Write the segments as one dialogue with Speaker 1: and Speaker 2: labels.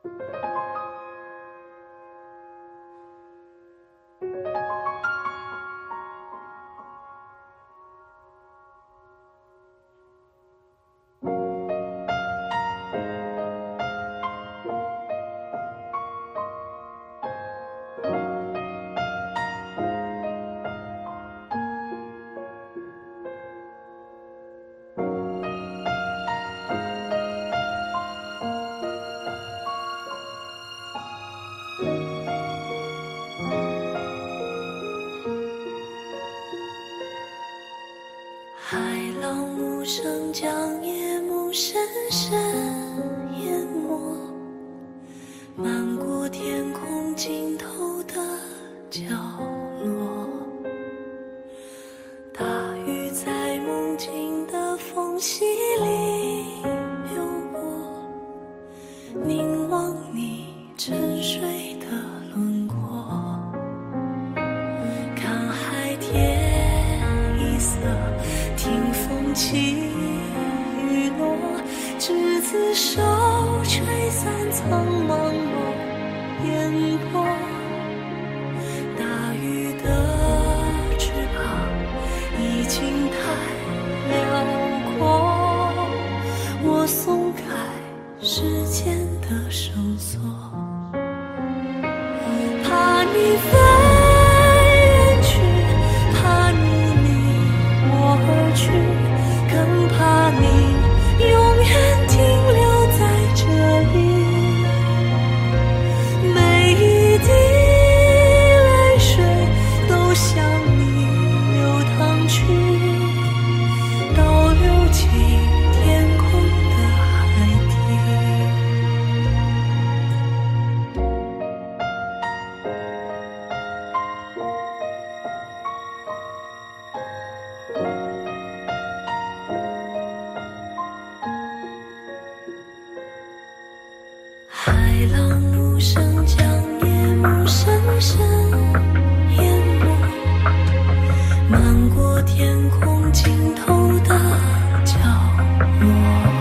Speaker 1: 海浪无声将夜幕深深淹没，漫过天空尽头的角落。大雨在梦境的缝隙里流过，凝望你沉睡的轮廓，看海天一色，听风起雨落，执子手，吹散苍茫的烟波。大雨的翅膀已经太辽阔，我松开时间的绳索，怕你飞远去，怕你离我而去，更怕你永远停留在这里。每一滴泪水都向你流淌去，倒流进天空的海底。海浪无声将夜幕深深淹没，漫过天空尽头的角落。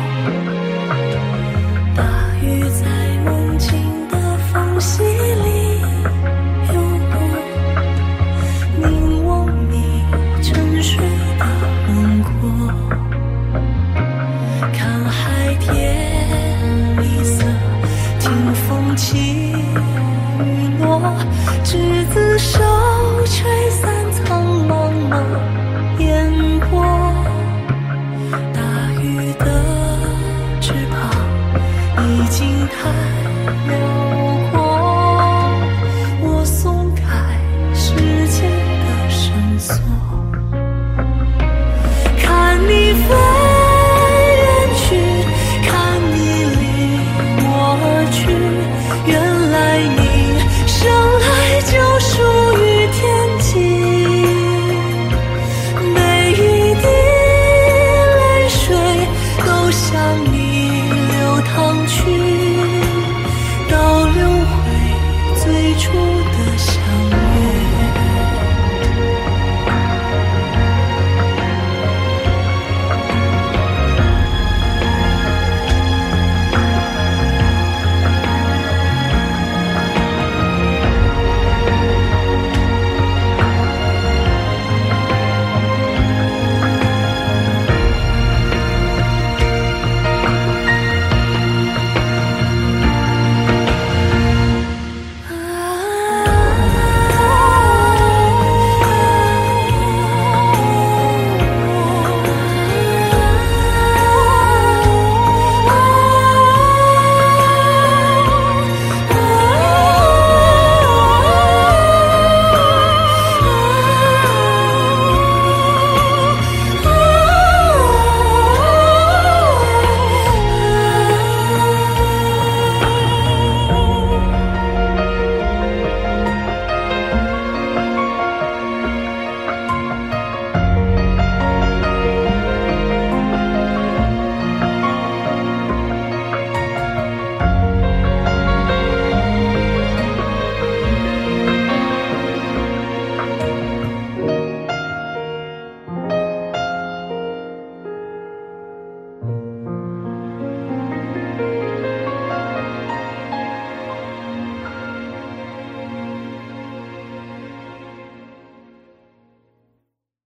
Speaker 1: 大雨在梦境的缝隙里流过，凝望你沉睡的轮廓，看海天一色，听风起雨落，执子手，吹散苍茫的烟波。大雨的翅膀已经太辽